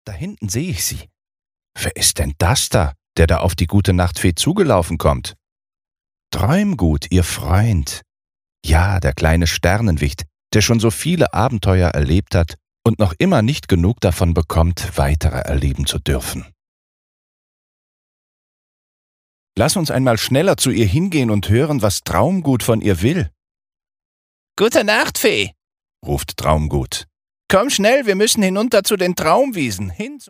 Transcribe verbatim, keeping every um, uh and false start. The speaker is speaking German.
Da hinten sehe ich sie. Wer ist denn das da, der da auf die Gute-Nacht-Fee zugelaufen kommt? Träumgut, ihr Freund. Ja, der kleine Sternenwicht, der schon so viele Abenteuer erlebt hat und noch immer nicht genug davon bekommt, weitere erleben zu dürfen. Lass uns einmal schneller zu ihr hingehen und hören, was Traumgut von ihr will. Gute Nacht, Fee, ruft Traumgut. Komm schnell, wir müssen hinunter zu den Traumwiesen, hin zu